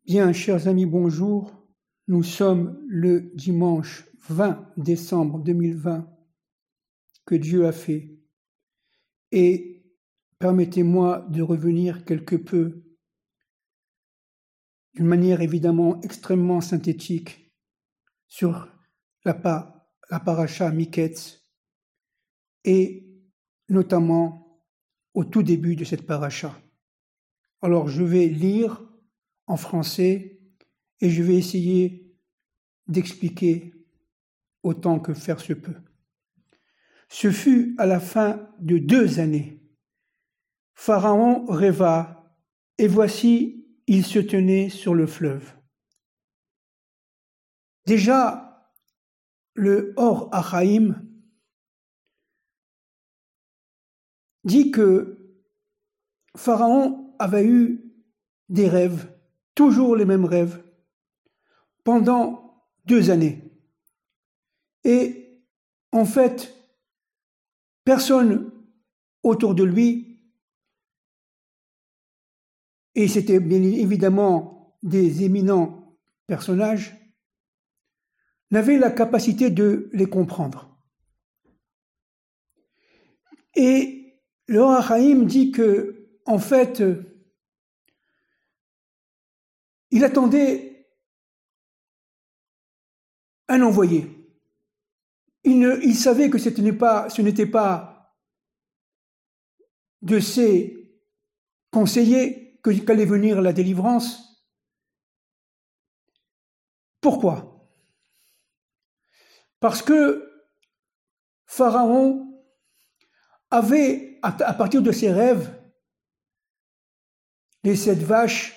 Bien, chers amis, bonjour. Nous sommes le dimanche 20 décembre 2020 que Dieu a fait. Et permettez-moi de revenir quelque peu, d'une manière évidemment extrêmement synthétique, sur la paracha Miketz et notamment au tout début de cette paracha. Alors je vais lire en français et je vais essayer d'expliquer autant que faire se peut. Ce fut à la fin de 2 années. Pharaon rêva, et voici, il se tenait sur le fleuve. Déjà, le Or Hachaim dit que Pharaon avait eu des rêves, toujours les mêmes rêves, pendant 2 années. Et en fait, personne autour de lui, et c'était bien évidemment des éminents personnages, n'avait la capacité de les comprendre. Et le Or Hachaim dit que, en fait, il attendait un envoyé. Il savait que ce n'était pas de ses conseillers qu'allait venir la délivrance. Pourquoi ? Parce que Pharaon avait, à partir de ses rêves, les 7 vaches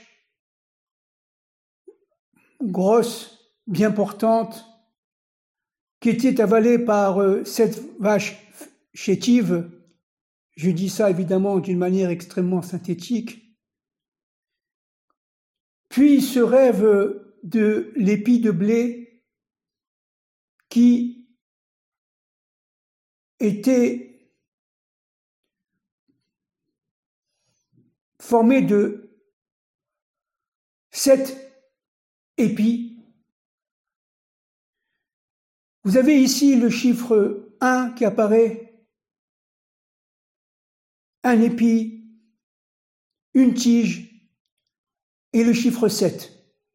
grosses, bien portantes, qui étaient avalées par 7 vaches chétives. Je dis ça évidemment d'une manière extrêmement synthétique. Puis ce rêve de l'épi de blé qui était formé de 7 épis. Vous avez ici le chiffre 1 qui apparaît, un épi, une tige et le chiffre 7.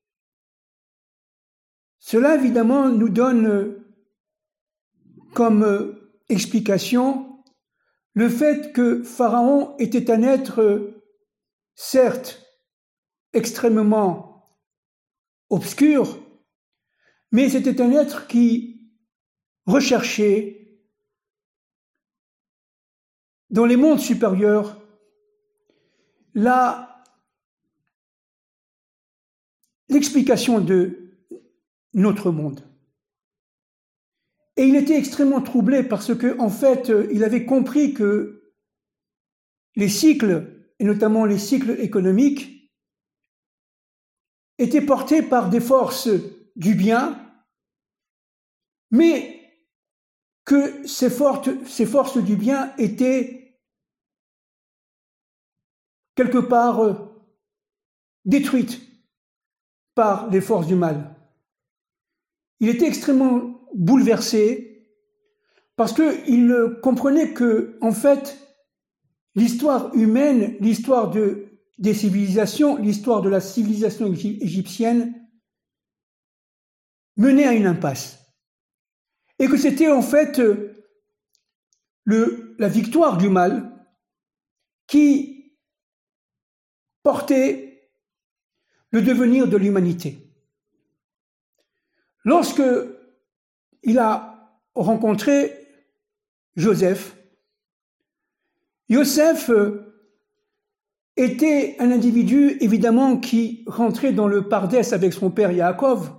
Cela évidemment nous donne comme explication le fait que Pharaon était un être certes extrêmement obscur, mais c'était un être qui recherchait dans les mondes supérieurs l'explication de notre monde. Et il était extrêmement troublé parce que, en fait, il avait compris que les cycles, et notamment les cycles économiques, étaient portés par des forces du bien, mais que ces forces du bien étaient quelque part détruites par les forces du mal. Il était extrêmement bouleversé parce qu'il comprenait que, en fait, l'histoire humaine, l'histoire des civilisations, l'histoire de la civilisation égyptienne menait à une impasse. Et que c'était en fait la victoire du mal qui portait le devenir de l'humanité. Lorsque il a rencontré Joseph était un individu évidemment qui rentrait dans le Pardès avec son père Yaakov.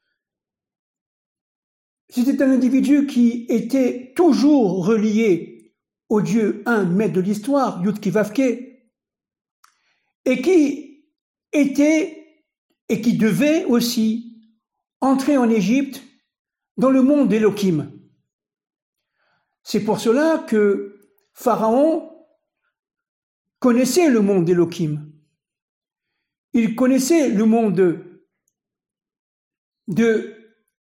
C'était un individu qui était toujours relié au Dieu un maître de l'histoire, Yud-Ki-Vav-Ke, et qui était et qui devait aussi entrer en Égypte dans le monde d'Élohim. C'est pour cela que Pharaon connaissait le monde d'Élohim. Il connaissait le monde de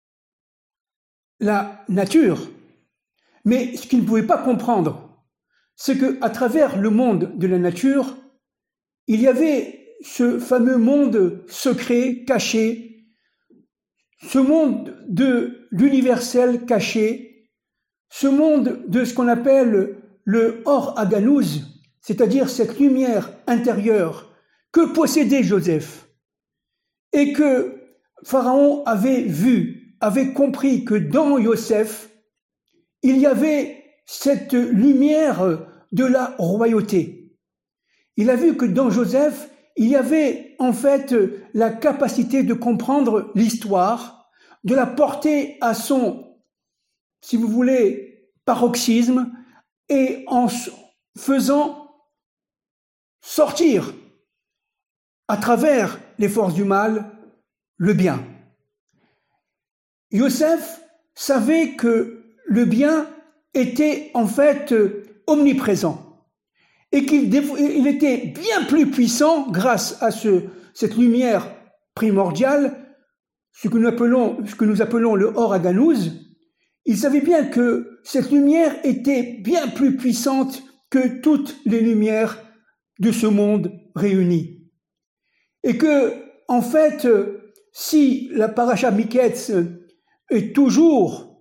la nature, mais ce qu'il ne pouvait pas comprendre, c'est qu'à travers le monde de la nature, il y avait ce fameux monde secret, caché, ce monde de l'universel caché, ce monde de ce qu'on appelle le Or Haganouz, c'est-à-dire cette lumière intérieure que possédait Joseph, et que Pharaon avait vu, avait compris que dans Joseph, il y avait cette lumière de la royauté. Il a vu que dans Joseph, il y avait en fait la capacité de comprendre l'histoire, de la porter à son, si vous voulez, paroxysme, et en faisant sortir à travers les forces du mal le bien. Joseph savait que le bien était en fait omniprésent et qu'il était bien plus puissant grâce à cette lumière primordiale, ce que nous appelons le Or Haganouz. Il savait bien que cette lumière était bien plus puissante que toutes les lumières de ce monde réunies. Et que, en fait, si la paracha Miketz est toujours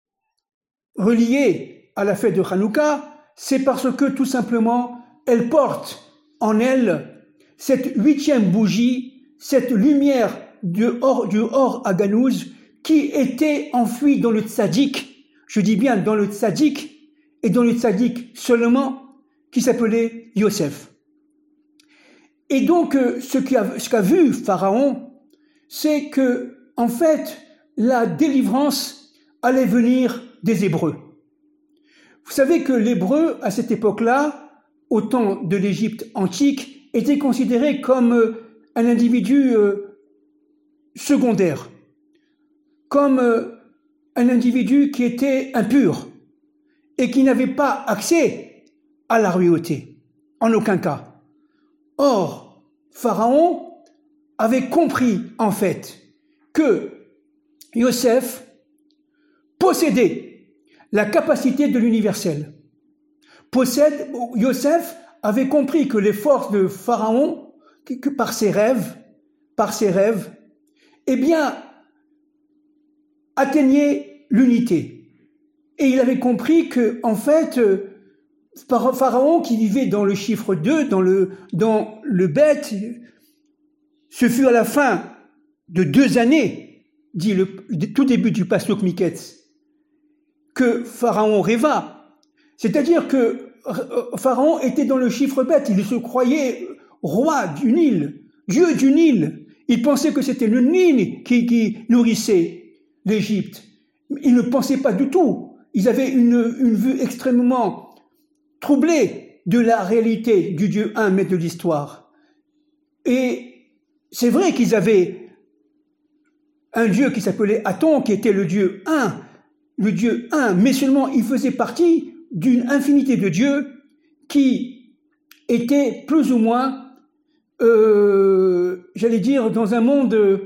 reliée à la fête de Hanouka, c'est parce que tout simplement, elle porte en elle cette 8e bougie, cette lumière du Or Haganouz qui était enfouie dans le tzaddik, je dis bien dans le tzaddik, et dans le tzaddik seulement, qui s'appelait Yosef. Et donc, ce qu'a vu Pharaon, c'est que, en fait, la délivrance allait venir des Hébreux. Vous savez que l'Hébreu, à cette époque-là, au temps de l'Égypte antique, était considéré comme un individu secondaire, comme un individu qui était impur et qui n'avait pas accès à la royauté, en aucun cas. Or, Pharaon avait compris, en fait, que Yosef possédait la capacité de l'universel. Yosef avait compris que les forces de Pharaon, que par ses rêves, eh bien, atteignaient l'unité. Et il avait compris que, en fait, Pharaon, qui vivait dans le chiffre 2, dans le bête, ce fut à la fin de 2 années, dit le tout début du Pasuk Miketz, que Pharaon rêva. C'est-à-dire que Pharaon était dans le chiffre bête, il se croyait roi du Nil, dieu du Nil. Il pensait que c'était le Nil qui nourrissait l'Égypte. Il ne pensait pas du tout. Ils avaient une vue extrêmement troublée de la réalité du Dieu un, mais de l'histoire. Et c'est vrai qu'ils avaient un Dieu qui s'appelait Aton, qui était le Dieu un, mais seulement il faisait partie d'une infinité de dieux qui étaient plus ou moins, j'allais dire, dans un monde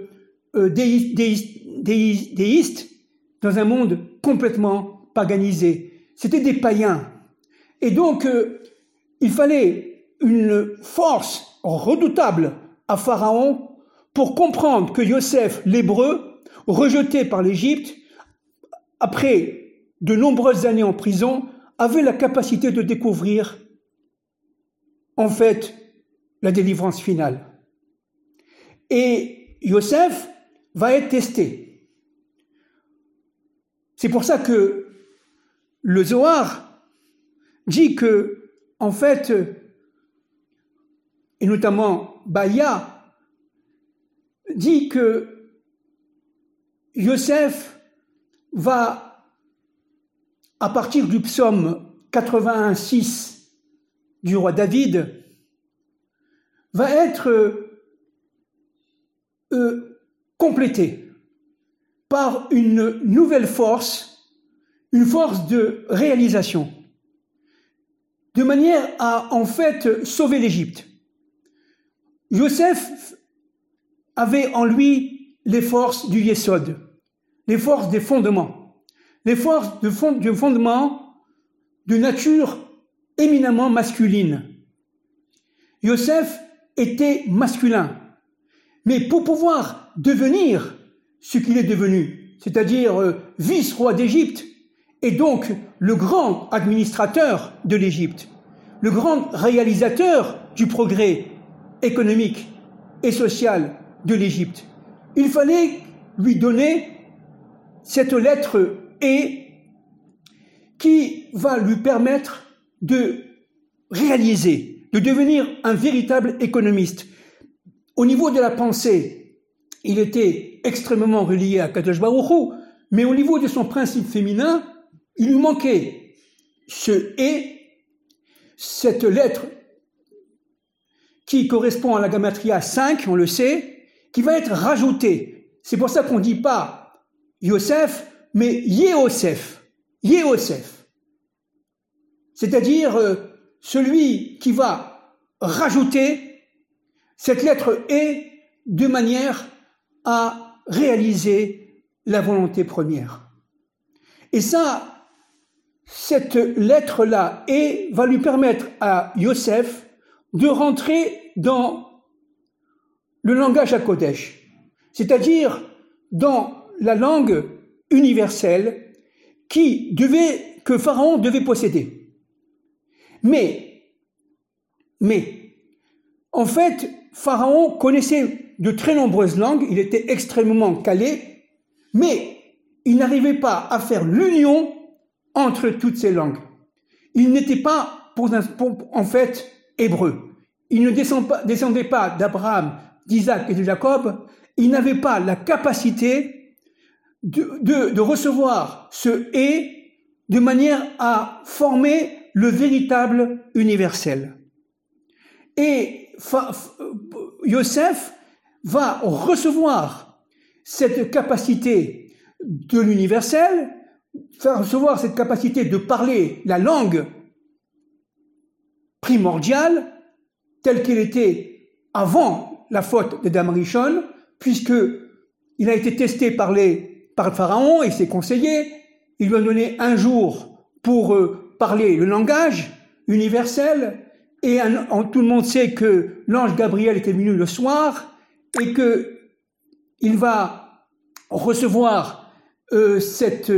déiste, dans un monde complètement paganisé. C'était des païens. Et donc, il fallait une force redoutable à Pharaon pour comprendre que Yosef, l'Hébreu, rejeté par l'Égypte, après de nombreuses années en prison, avait la capacité de découvrir, en fait, la délivrance finale. Et Yosef va être testé. C'est pour ça que le Zohar dit que, en fait, et notamment Bahia, dit que Yosef va, à partir du psaume 81:6 du roi David, va être complété par une nouvelle force, une force de réalisation, de manière à en fait sauver l'Égypte. Yosef avait en lui les forces du Yesod, les forces des fondements, les forces du fondement de nature éminemment masculine. Yosef était masculin, mais pour pouvoir devenir ce qu'il est devenu, c'est-à-dire vice-roi d'Égypte, et donc le grand administrateur de l'Égypte, le grand réalisateur du progrès économique et social de l'Égypte, il fallait lui donner cette lettre E qui va lui permettre de réaliser, de devenir un véritable économiste. Au niveau de la pensée, il était extrêmement relié à Kadosh Baruch Hu, mais au niveau de son principe féminin, il lui manquait ce « et », cette lettre qui correspond à la gamatria 5, on le sait, qui va être rajoutée. C'est pour ça qu'on ne dit pas Yosef, mais Yehosef. Yehosef. C'est-à-dire celui qui va rajouter cette lettre « et » de manière à réaliser la volonté première. Et ça, cette lettre-là « et » va lui permettre à Yosef de rentrer dans le langage HaKodesh, c'est-à-dire dans la langue universelle que Pharaon devait posséder. Mais, en fait, Pharaon connaissait de très nombreuses langues, il était extrêmement calé, mais il n'arrivait pas à faire l'union entre toutes ces langues. Il n'était pas, en fait, hébreu. Il ne descendait pas d'Abraham, d'Isaac et de Jacob. Il n'avait pas la capacité de recevoir ce « et » de manière à former le véritable universel. Et Yosef va recevoir cette capacité de l'universel, faire recevoir cette capacité de parler la langue primordiale, telle qu'elle était avant la faute de Adam Rishon, puisqu'il a été testé par le Pharaon et ses conseillers. Il lui a donné un jour pour parler le langage universel, et tout le monde sait que l'ange Gabriel était venu le soir, et qu'il va recevoir cette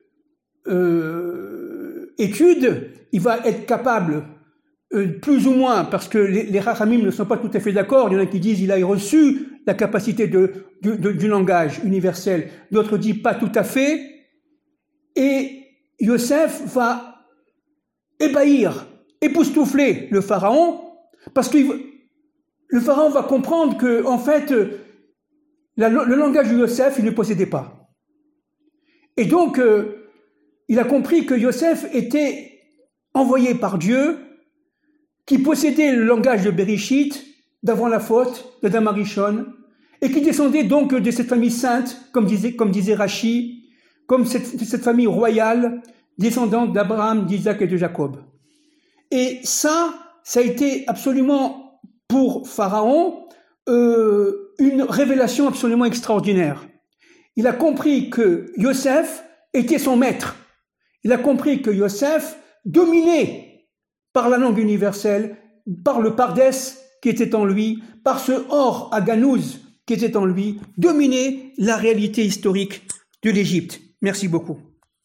étude. Il va être capable, plus ou moins, parce que les Rachamim ne sont pas tout à fait d'accord, il y en a qui disent qu'il a reçu la capacité du langage universel, d'autres disent pas tout à fait, et Yosef va ébahir, époustoufler le Pharaon, parce que le Pharaon va comprendre que, en fait, le langage de Yosef, il ne possédait pas. Et donc, il a compris que Yosef était envoyé par Dieu, qui possédait le langage de Bereshit, d'avant la faute, de Adam Rishon, et qui descendait donc de cette famille sainte, comme disait Rashi, comme cette famille royale, descendante d'Abraham, d'Isaac et de Jacob. Et ça a été absolument, pour Pharaon, une révélation absolument extraordinaire. Il a compris que Yosef était son maître. Il a compris que Yosef dominait par la langue universelle, par le Pardès qui était en lui, par ce Or Aganouz qui était en lui, dominait la réalité historique de l'Égypte. Merci beaucoup.